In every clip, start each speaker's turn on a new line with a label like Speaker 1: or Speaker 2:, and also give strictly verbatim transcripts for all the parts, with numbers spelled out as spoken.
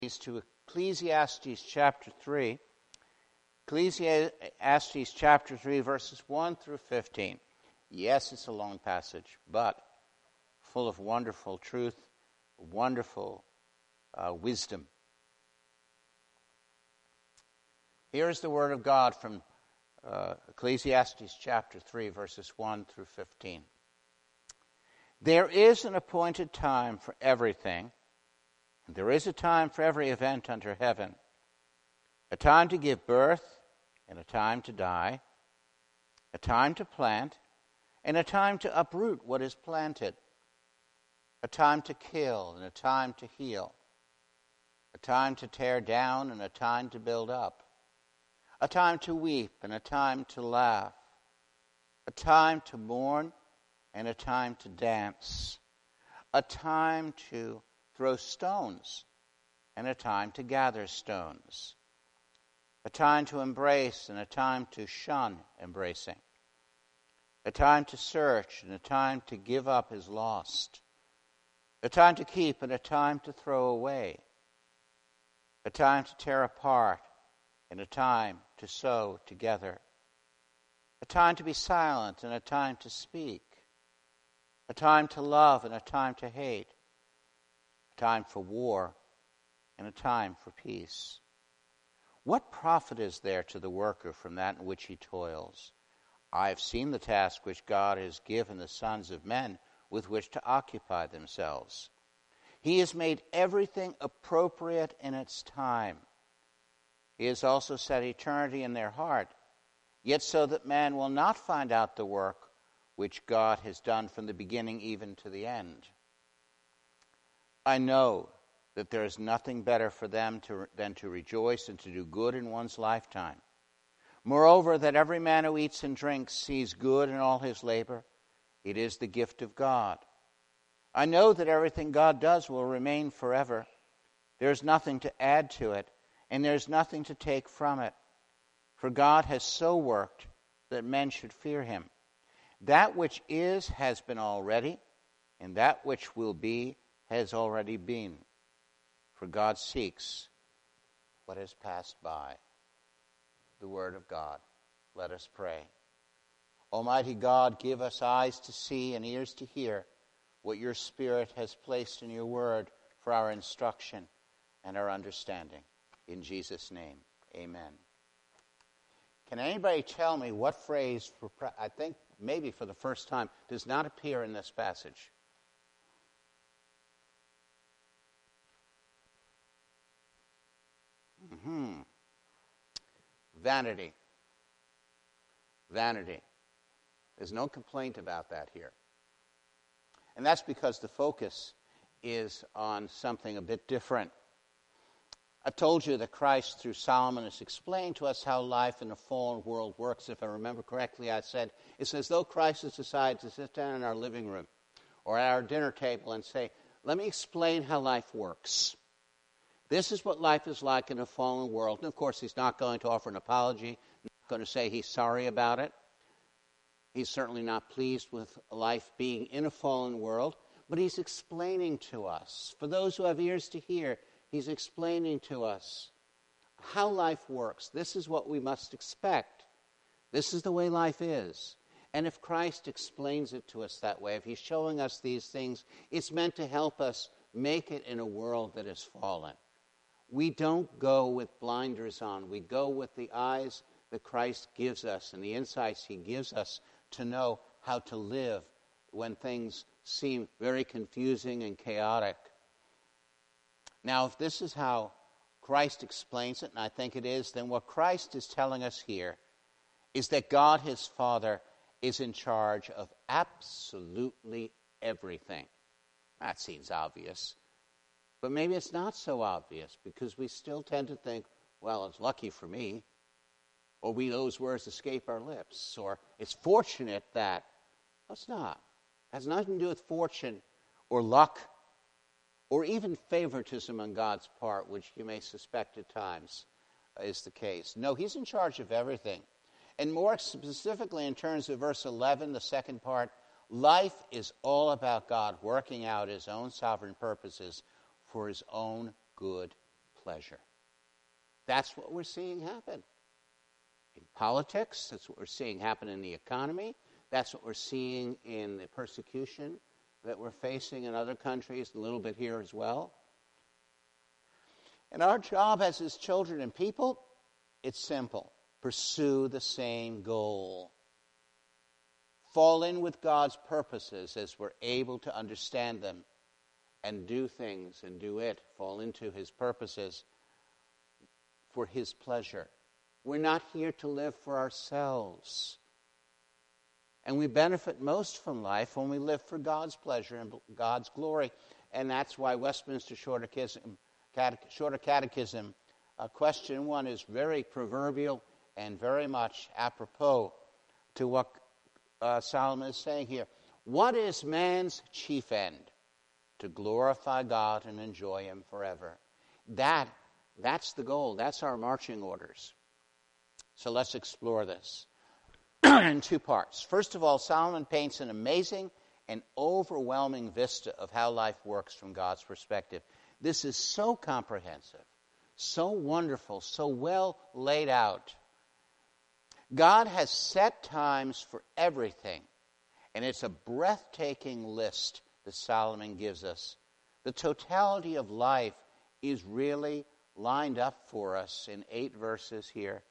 Speaker 1: To Ecclesiastes chapter three. Ecclesiastes chapter three, verses one through fifteen. Yes, it's a long passage, but full of wonderful truth, wonderful uh, wisdom. Here is the word of God from uh, Ecclesiastes chapter three, verses one through fifteen. There is an appointed time for everything, and there is a time for every event under heaven, a time to give birth and a time to die, a time to plant and a time to uproot what is planted, a time to kill and a time to heal, a time to tear down and a time to build up, a time to weep and a time to laugh, a time to mourn and a time to dance, a time to throw stones and a time to gather stones, a time to embrace and a time to shun embracing, a time to search and a time to give up is lost, a time to keep and a time to throw away, a time to tear apart and a time to sew together, a time to be silent and a time to speak, a time to love and a time to hate, a time for war and a time for peace. What profit is there to the worker from that in which he toils? I have seen the task which God has given the sons of men with which to occupy themselves. He has made everything appropriate in its time. He has also set eternity in their heart, yet so that man will not find out the work which God has done from the beginning even to the end. I know that there is nothing better for them to, than to rejoice and to do good in one's lifetime. Moreover, that every man who eats and drinks sees good in all his labor. It is the gift of God. I know that everything God does will remain forever. There is nothing to add to it, and there is nothing to take from it. For God has so worked that men should fear him. That which is has been already, and that which will be has already been. For God seeks what has passed by. The word of God. Let us pray. Almighty God, give us eyes to see and ears to hear what your Spirit has placed in your word for our instruction and our understanding. In Jesus' name, amen. Can anybody tell me what phrase, for I think maybe for the first time, does not appear in this passage? Hmm. Vanity. Vanity. There's no complaint about that here. And that's because the focus is on something a bit different. I told you that Christ, through Solomon, has explained to us how life in a fallen world works. If I remember correctly, I said, it's as though Christ has decided to sit down in our living room or at our dinner table and say, let me explain how life works. This is what life is like in a fallen world. And of course, he's not going to offer an apology, not going to say he's sorry about it. He's certainly not pleased with life being in a fallen world, but he's explaining to us. For those who have ears to hear, he's explaining to us how life works. This is what we must expect. This is the way life is. And if Christ explains it to us that way, if he's showing us these things, it's meant to help us make it in a world that is fallen. We don't go with blinders on. We go with the eyes that Christ gives us and the insights he gives us to know how to live when things seem very confusing and chaotic. Now, if this is how Christ explains it, and I think it is, then what Christ is telling us here is that God, his Father, is in charge of absolutely everything. That seems obvious. But maybe it's not so obvious because we still tend to think, well, it's lucky for me, or we those words escape our lips, or it's fortunate that. No, it's not. It has nothing to do with fortune or luck or even favoritism on God's part, which you may suspect at times is the case. No, he's in charge of everything. And more specifically in terms of verse eleven, the second part, life is all about God working out his own sovereign purposes for his own good pleasure. That's what we're seeing happen in politics. That's what we're seeing happen in the economy. That's what we're seeing in the persecution that we're facing in other countries, a little bit here as well. And our job as his children and people, it's simple. Pursue the same goal. Fall in with God's purposes as we're able to understand them and do things and do it. Fall into his purposes for his pleasure. We're not here to live for ourselves. And we benefit most from life when we live for God's pleasure and God's glory. And that's why Westminster Shorter Catechism, Shorter Catechism uh, question one is very proverbial and very much apropos to what uh, Solomon is saying here. What is man's chief end? To glorify God and enjoy him forever. That, that's the goal. That's our marching orders. So let's explore this in two parts. First of all, Solomon paints an amazing and overwhelming vista of how life works from God's perspective. This is so comprehensive, so wonderful, so well laid out. God has set times for everything, and it's a breathtaking list that Solomon gives us. The totality of life is really lined up for us in eight verses here.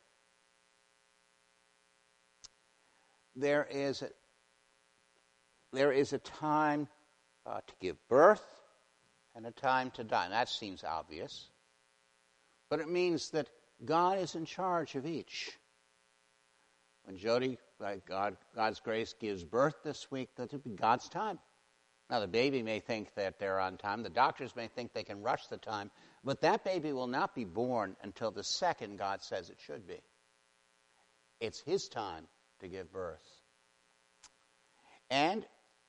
Speaker 1: There is a, there is a time uh, to give birth and a time to die. And that seems obvious. But it means that God is in charge of each. When Jody, by God, God's grace, gives birth this week, that'll be God's time. Now, the baby may think that they're on time. The doctors may think they can rush the time. But that baby will not be born until the second God says it should be. It's his time to give birth. And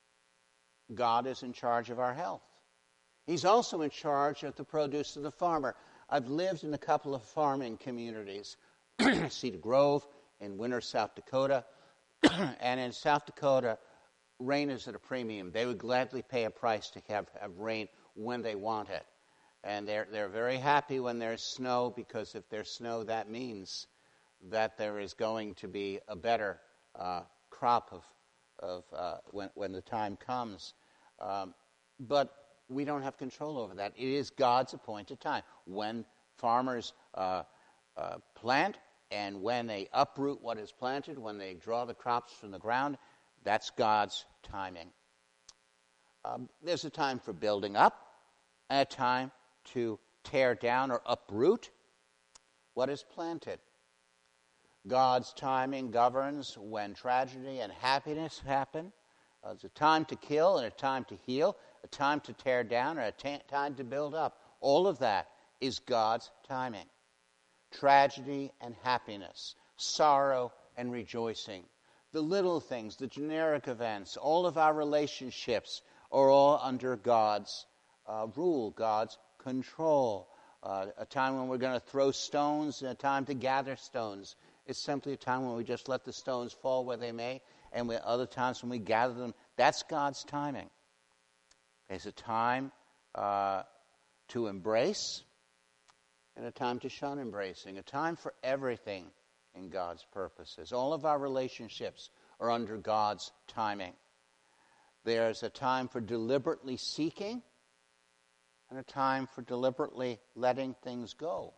Speaker 1: God is in charge of our health. He's also in charge of the produce of the farmer. I've lived in a couple of farming communities, Cedar Grove in Winter, South Dakota. And in South Dakota, rain is at a premium. They would gladly pay a price to have, have rain when they want it. And they're, they're very happy when there's snow, because if there's snow, that means that there is going to be a better uh, crop of, of uh, when, when the time comes. Um, but we don't have control over that. It is God's appointed time. When farmers uh, uh, plant and when they uproot what is planted, when they draw the crops from the ground, that's God's timing. Um, there's a time for building up and a time to tear down or uproot what is planted. God's timing governs when tragedy and happiness happen. Uh, there's a time to kill and a time to heal, a time to tear down and a ta- time to build up. All of that is God's timing. Tragedy and happiness, sorrow and rejoicing. The little things, the generic events, all of our relationships are all under God's uh, rule, God's control. Uh, a time when we're going to throw stones and a time to gather stones. It's simply a time when we just let the stones fall where they may, and we, other times when we gather them. That's God's timing. There's a time uh, to embrace and a time to shun embracing, a time for everything in God's purposes. All of our relationships are under God's timing. There's a time for deliberately seeking and a time for deliberately letting things go.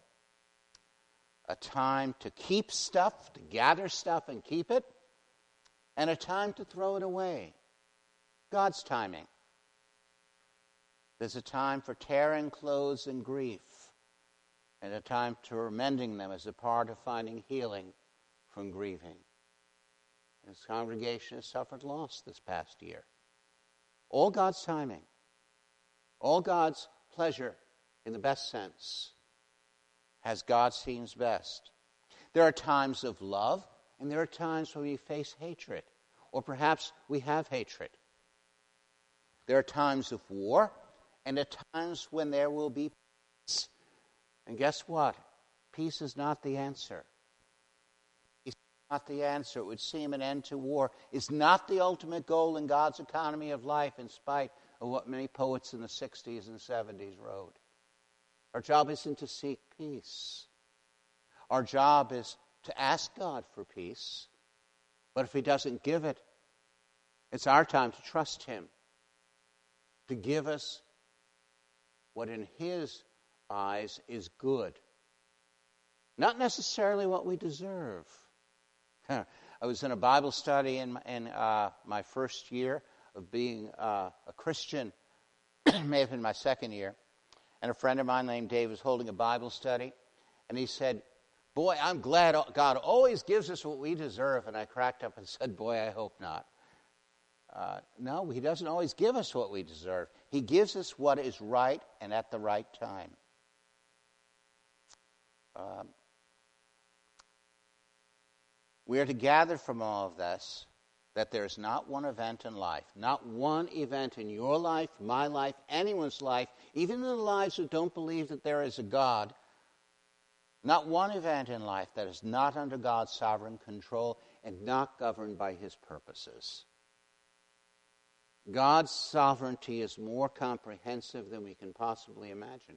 Speaker 1: A time to keep stuff, to gather stuff and keep it, and a time to throw it away. God's timing. There's a time for tearing clothes and grief, and a time to mending them as a part of finding healing from grieving. This congregation has suffered loss this past year. All God's timing. All God's pleasure in the best sense. As God seems best. There are times of love, and there are times when we face hatred, or perhaps we have hatred. There are times of war, and at times when there will be peace. And guess what? Peace is not the answer. It's not the answer. It would seem an end to war is not the ultimate goal in God's economy of life, in spite of what many poets in the sixties and seventies wrote. Our job isn't to seek peace. Our job is to ask God for peace. But if he doesn't give it, it's our time to trust him to give us what in his eyes is good. Not necessarily what we deserve. I was in a Bible study in, my, in uh, my first year of being uh, a Christian. It may have been my second year. And a friend of mine named Dave was holding a Bible study. And he said, boy, I'm glad God always gives us what we deserve. And I cracked up and said, boy, I hope not. Uh, no, he doesn't always give us what we deserve. He gives us what is right and at the right time. Um, we are to gather from all of this that there's not one event in life, not one event in your life, my life, anyone's life, even in the lives who don't believe that there is a God, not one event in life that is not under God's sovereign control and not governed by his purposes. God's sovereignty is more comprehensive than we can possibly imagine.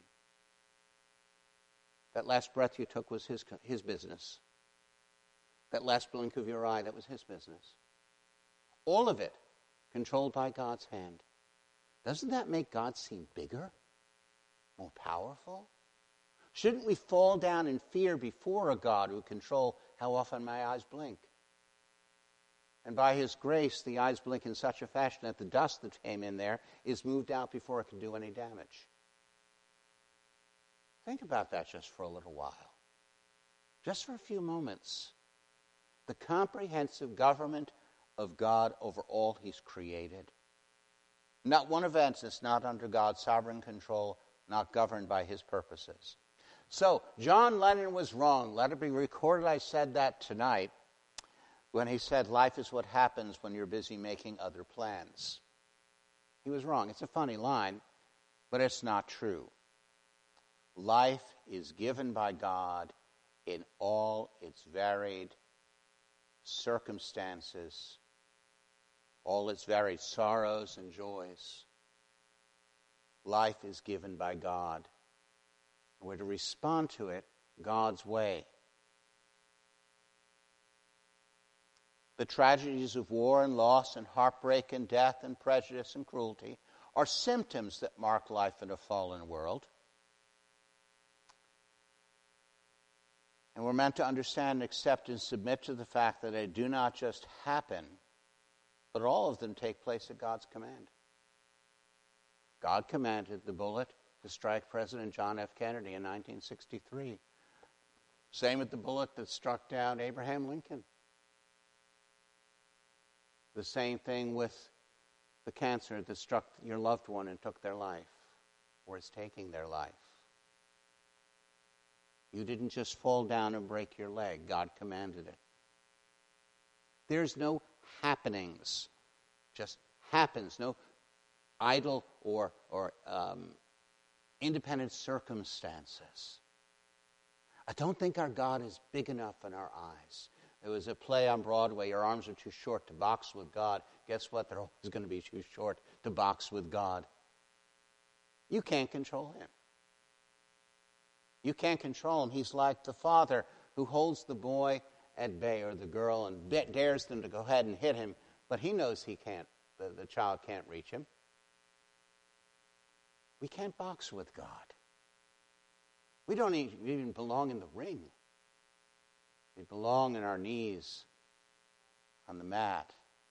Speaker 1: That last breath you took was his, his business. That last blink of your eye, that was his business. All of it controlled by God's hand. Doesn't that make God seem bigger, more powerful? Shouldn't we fall down in fear before a God who controls how often my eyes blink? And by his grace, the eyes blink in such a fashion that the dust that came in there is moved out before it can do any damage. Think about that just for a little while. Just for a few moments. The comprehensive government of God over all he's created. Not one event is not under God's sovereign control, not governed by his purposes. So, John Lennon was wrong. Let it be recorded I said that tonight when he said life is what happens when you're busy making other plans. He was wrong. It's a funny line, but it's not true. Life is given by God in all its varied circumstances, all its varied sorrows and joys. Life is given by God. We're to respond to it God's way. The tragedies of war and loss and heartbreak and death and prejudice and cruelty are symptoms that mark life in a fallen world. And we're meant to understand, accept, and submit to the fact that they do not just happen, but all of them take place at God's command. God commanded the bullet to strike President John F. Kennedy in nineteen sixty-three. Same with the bullet that struck down Abraham Lincoln. The same thing with the cancer that struck your loved one and took their life, or is taking their life. You didn't just fall down and break your leg. God commanded it. There's no happenings. Just happens. No idle or, or um, independent circumstances. I don't think our God is big enough in our eyes. There was a play on Broadway, Your Arms Are Too Short to Box with God. Guess what? They're always going to be too short to box with God. You can't control him. You can't control him. He's like the father who holds the boy at bay or the girl and dares them to go ahead and hit him, but he knows he can't, the, the child can't reach him. We can't box with God. We don't even belong in the ring. We belong in our knees on the mat.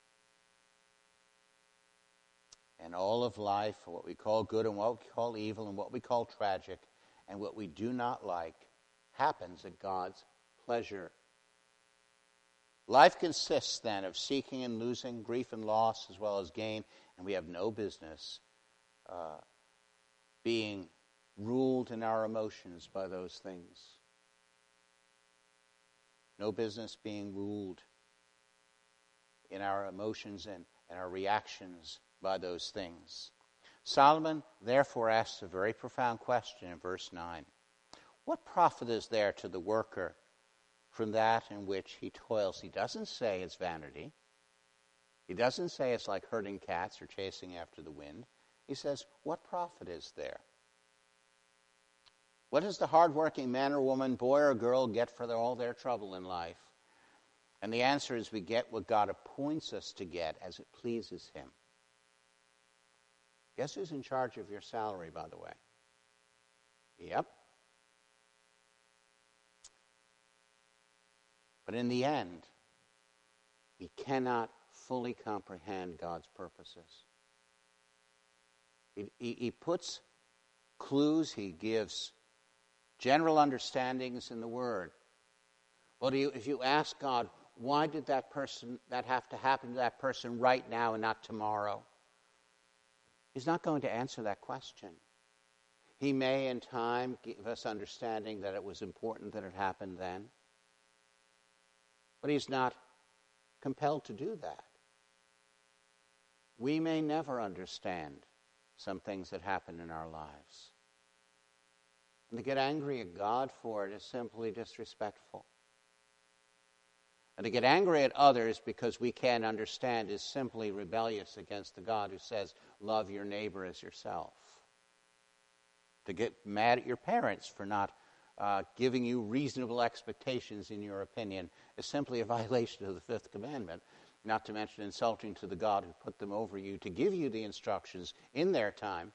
Speaker 1: And all of life, what we call good and what we call evil and what we call tragic and what we do not like, happens at God's pleasure. Life consists then of seeking and losing, grief and loss as well as gain, and we have no business uh, being ruled in our emotions by those things. No business being ruled in our emotions and, and our reactions by those things. Solomon therefore asks a very profound question in verse nine. What profit is there to the worker from that in which he toils? He doesn't say it's vanity. He doesn't say it's like herding cats or chasing after the wind. He says, what profit is there? What does the hardworking man or woman, boy or girl, get for their, all their trouble in life? And the answer is we get what God appoints us to get as it pleases him. Guess who's in charge of your salary, by the way? Yep. But in the end, we cannot fully comprehend God's purposes. He, he, he puts clues, he gives general understandings in the Word. But if you ask God, why did that person, that have to happen to that person right now and not tomorrow? He's not going to answer that question. He may in time give us understanding that it was important that it happened then. But he's not compelled to do that. We may never understand some things that happen in our lives. And to get angry at God for it is simply disrespectful. And to get angry at others because we can't understand is simply rebellious against the God who says, love your neighbor as yourself. To get mad at your parents for not uh, giving you reasonable expectations in your opinion is simply a violation of the fifth commandment, not to mention insulting to the God who put them over you to give you the instructions in their time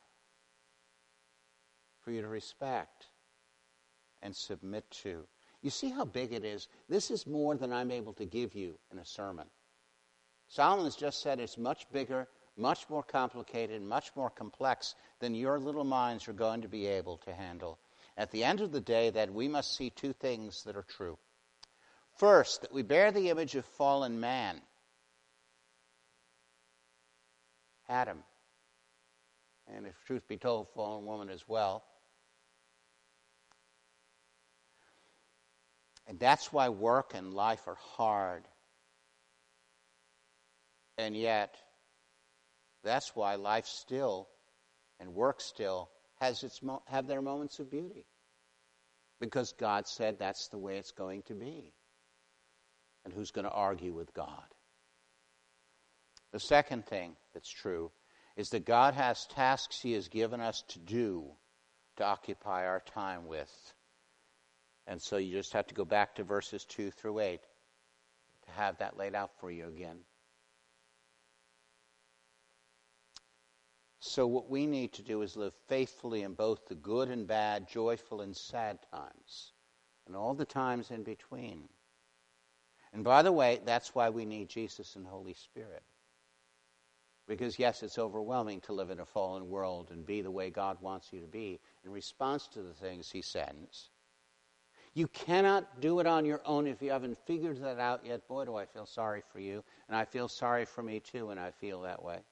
Speaker 1: for you to respect and submit to. You see how big it is? This is more than I'm able to give you in a sermon. Solomon has just said it's much bigger, much more complicated, much more complex than your little minds are going to be able to handle. At the end of the day, that we must see two things that are true. First, that we bear the image of fallen man, Adam, and if truth be told, fallen woman as well. And that's why work and life are hard. And yet, that's why life still and work still has its mo- have their moments of beauty. Because God said that's the way it's going to be. And who's going to argue with God? The second thing that's true is that God has tasks he has given us to do, to occupy our time with. And so you just have to go back to verses two through eight to have that laid out for you again. So what we need to do is live faithfully in both the good and bad, joyful and sad times, and all the times in between. And by the way, that's why we need Jesus and Holy Spirit. Because yes, it's overwhelming to live in a fallen world and be the way God wants you to be in response to the things he sends. You cannot do it on your own if you haven't figured that out yet. Boy, do I feel sorry for you. And I feel sorry for me too, and I feel that way.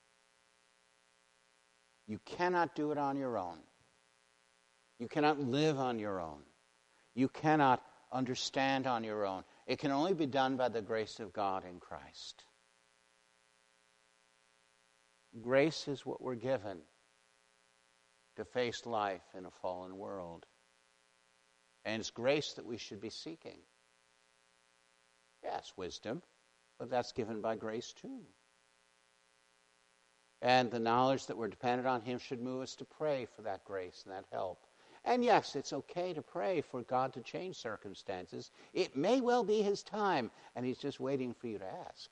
Speaker 1: You cannot do it on your own. You cannot live on your own. You cannot understand on your own. It can only be done by the grace of God in Christ. Grace is what we're given to face life in a fallen world. And it's grace that we should be seeking. Yes, wisdom, but that's given by grace too. And the knowledge that we're dependent on him should move us to pray for that grace and that help. And yes, it's okay to pray for God to change circumstances. It may well be his time, and he's just waiting for you to ask.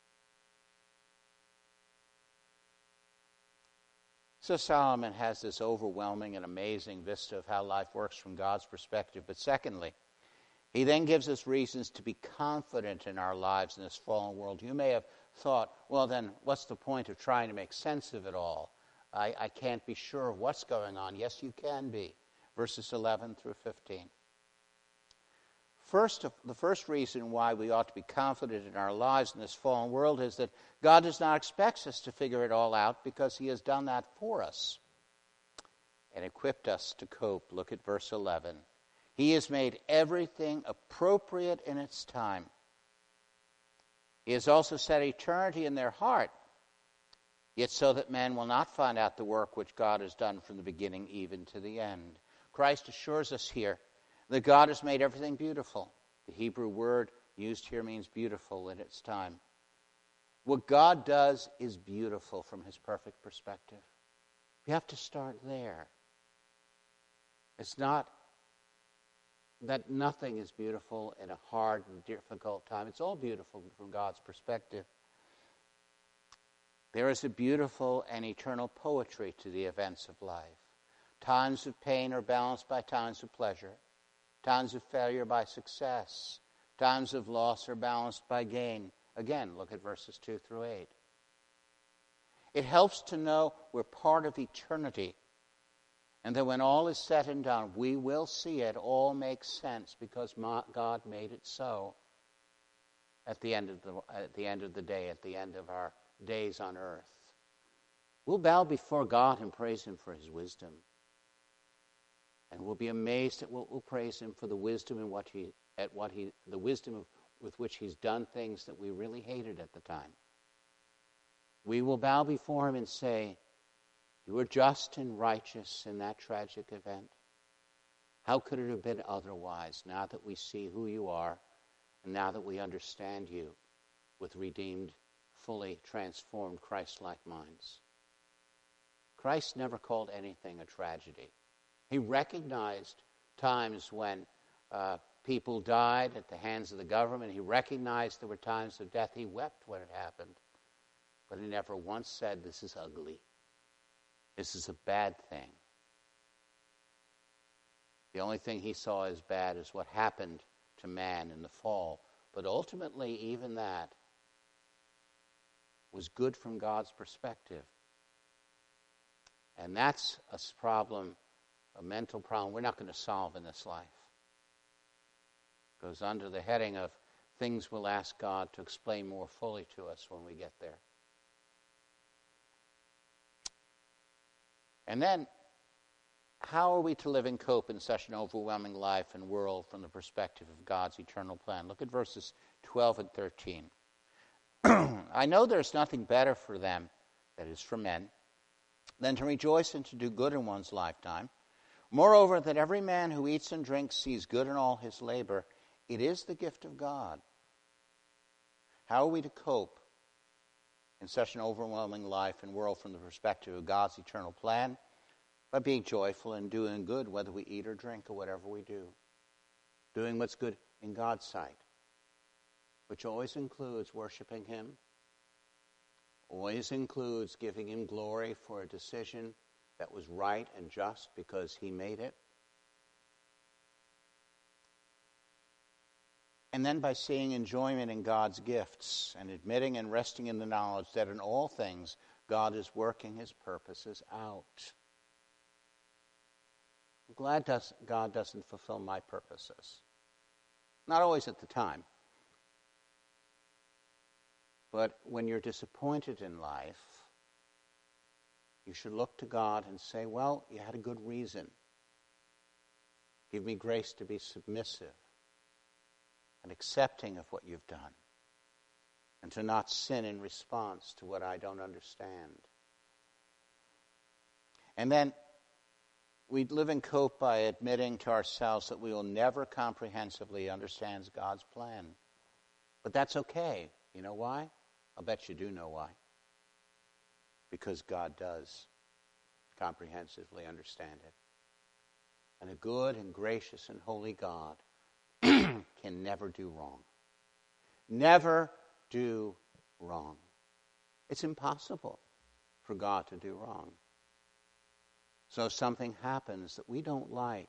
Speaker 1: So Solomon has this overwhelming and amazing vista of how life works from God's perspective. But secondly, he then gives us reasons to be confident in our lives in this fallen world. You may have thought, well then, what's the point of trying to make sense of it all? I, I can't be sure of what's going on. Yes, you can be. Verses eleven through fifteen. First, the first reason why we ought to be confident in our lives in this fallen world is that God does not expect us to figure it all out because he has done that for us and equipped us to cope. Look at verse eleven. He has made everything appropriate in its time. He has also set eternity in their heart, yet so that men will not find out the work which God has done from the beginning even to the end. Christ assures us here that God has made everything beautiful. The Hebrew word used here means beautiful in its time. What God does is beautiful from his perfect perspective. We have to start there. It's not that nothing is beautiful in a hard and difficult time. It's all beautiful from God's perspective. There is a beautiful and eternal poetry to the events of life. Times of pain are balanced by times of pleasure. Times of failure by success. Times of loss are balanced by gain. Again, look at verses two through eight. It helps to know we're part of eternity, and that when all is said and done, we will see it all make sense because God made it so at the end of the, at the end of the day, at the end of our days on earth. We'll bow before God and praise Him for His wisdom. And we'll be amazed at what we'll praise Him for the wisdom and what He, at what He, the wisdom of, with which He's done things that we really hated at the time. We will bow before Him and say, you were just and righteous in that tragic event. How could it have been otherwise now that we see who you are and now that we understand you with redeemed, fully transformed Christ-like minds? Christ never called anything a tragedy. He recognized times when uh, people died at the hands of the government. He recognized there were times of death. He wept when it happened. But he never once said, this is ugly. This is a bad thing. The only thing he saw as bad is what happened to man in the fall. But ultimately, even that was good from God's perspective. And that's a problem, a mental problem we're not going to solve in this life. It goes under the heading of things we'll ask God to explain more fully to us when we get there. And then, how are we to live and cope in such an overwhelming life and world from the perspective of God's eternal plan? Look at verses twelve and thirteen. I know there's nothing better for them, that is for men, than to rejoice and to do good in one's lifetime. Moreover, that every man who eats and drinks sees good in all his labor. It is the gift of God. How are we to cope in such an overwhelming life and world from the perspective of God's eternal plan? By being joyful and doing good, whether we eat or drink or whatever we do. Doing what's good in God's sight, which always includes worshiping Him, always includes giving Him glory for a decision that was right and just because He made it. And then by seeing enjoyment in God's gifts and admitting and resting in the knowledge that in all things God is working His purposes out. I'm glad does, God doesn't fulfill my purposes. Not always at the time. But when you're disappointed in life, you should look to God and say, well, you had a good reason. Give me grace to be submissive and accepting of what you've done, and to not sin in response to what I don't understand. And then we live and cope by admitting to ourselves that we will never comprehensively understand God's plan. But that's okay. You know why? I'll bet you do know why. Because God does comprehensively understand it. And a good and gracious and holy God can never do wrong. Never do wrong. It's impossible for God to do wrong. So if something happens that we don't like,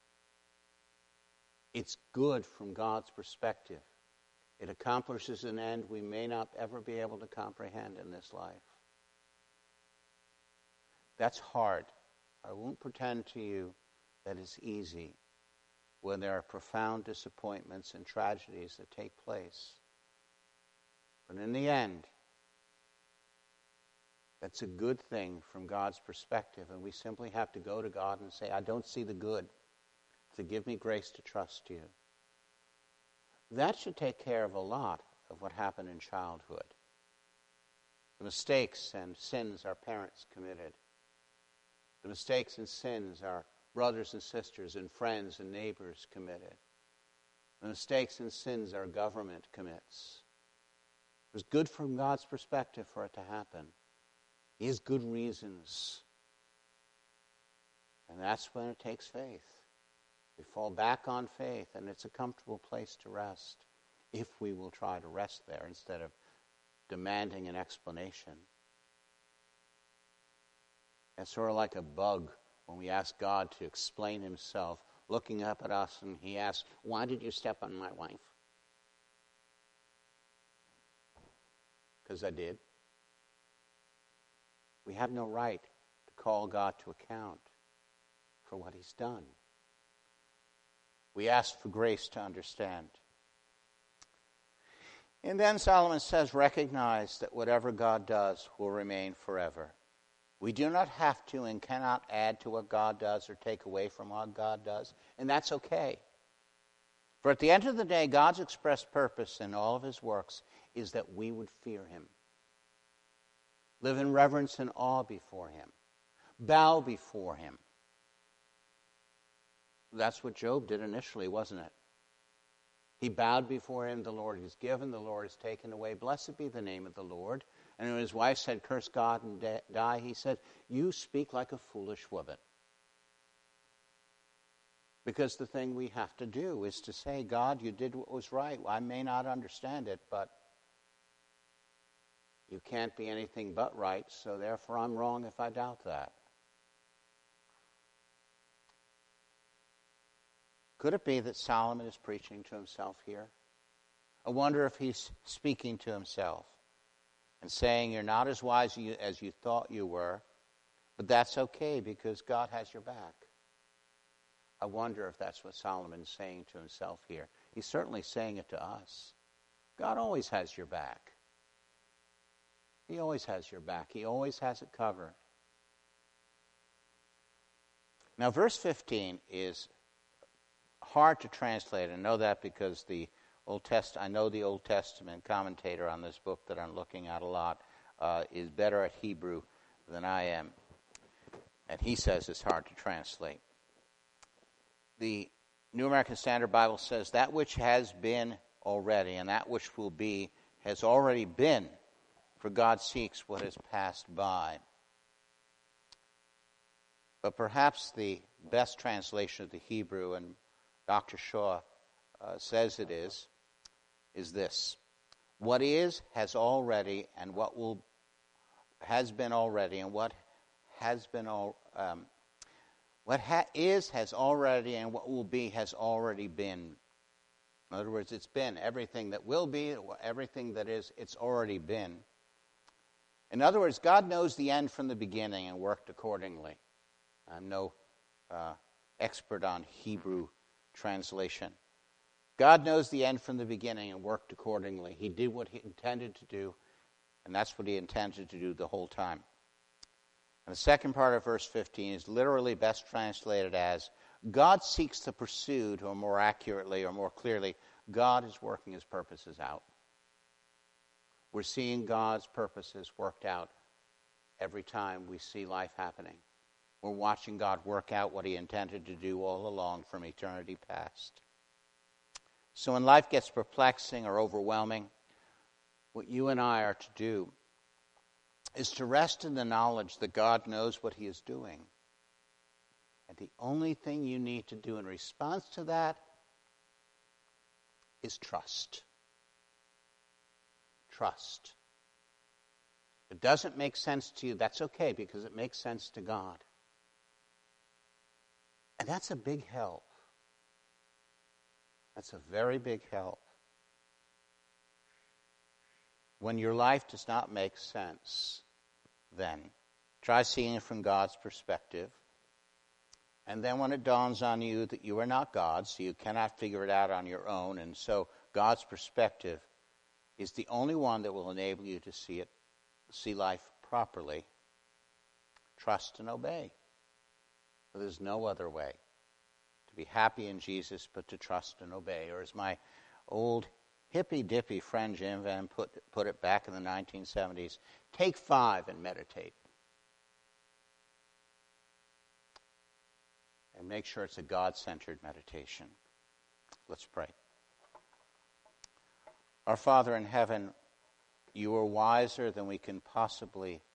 Speaker 1: it's good from God's perspective. It accomplishes an end we may not ever be able to comprehend in this life. That's hard. I won't pretend to you that it's easy when there are profound disappointments and tragedies that take place. But in the end, that's a good thing from God's perspective, and we simply have to go to God and say, I don't see the good, so give me grace to trust you. That should take care of a lot of what happened in childhood. The mistakes and sins our parents committed. The mistakes and sins our brothers and sisters and friends and neighbors committed. The mistakes and sins our government commits. It was good from God's perspective for it to happen. He has good reasons. And that's when it takes faith. We fall back on faith, and it's a comfortable place to rest if we will try to rest there instead of demanding an explanation. It's sort of like a bug when we ask God to explain himself, looking up at us, and he asks, why did you step on my wife? Because I did. We have no right to call God to account for what he's done. We ask for grace to understand. And then Solomon says, recognize that whatever God does will remain forever. We do not have to and cannot add to what God does or take away from what God does, and that's okay. For at the end of the day, God's expressed purpose in all of his works is that we would fear him, live in reverence and awe before him, bow before him. That's what Job did initially, wasn't it? He bowed before him. The Lord is given, the Lord is taken away. Blessed be the name of the Lord. And when his wife said, curse God and de- die, he said, you speak like a foolish woman. Because the thing we have to do is to say, God, you did what was right. I may not understand it, but you can't be anything but right, so therefore I'm wrong if I doubt that. Could it be that Solomon is preaching to himself here? I wonder if he's speaking to himself and saying, you're not as wise as you thought you were, but that's okay because God has your back. I wonder if that's what Solomon's saying to himself here. He's certainly saying it to us. God always has your back. He always has your back. He always has it covered. Now, verse fifteen is hard to translate. I know that because the Old Test, I know the Old Testament commentator on this book that I'm looking at a lot uh, is better at Hebrew than I am. And he says it's hard to translate. The New American Standard Bible says, that which has been already and that which will be has already been, for God seeks what has passed by. But perhaps the best translation of the Hebrew, and Doctor Shaw uh, says it is, is this. What is has already, and what will has been already, and what has been all um, what ha- is has already, and what will be has already been. In other words, it's been everything that will be, everything that is, it's already been. In other words, God knows the end from the beginning and worked accordingly. I'm no uh, expert on Hebrew translation. God knows the end from the beginning and worked accordingly. He did what he intended to do, and that's what he intended to do the whole time. And the second part of verse fifteen is literally best translated as, God seeks the pursued, or more accurately, or more clearly, God is working his purposes out. We're seeing God's purposes worked out every time we see life happening. We're watching God work out what he intended to do all along from eternity past. So when life gets perplexing or overwhelming, what you and I are to do is to rest in the knowledge that God knows what he is doing. And the only thing you need to do in response to that is trust. Trust. If it doesn't make sense to you, that's okay, because it makes sense to God. And that's a big help. That's a very big help. When your life does not make sense, then try seeing it from God's perspective. And then when it dawns on you that you are not God, so you cannot figure it out on your own, and so God's perspective is the only one that will enable you to see it, see life properly, trust and obey. But there's no other way to be happy in Jesus but to trust and obey. Or as my old hippy-dippy friend Jim Van put, put it back in the nineteen seventies, take five and meditate. And make sure it's a God-centered meditation. Let's pray. Our Father in heaven, you are wiser than we can possibly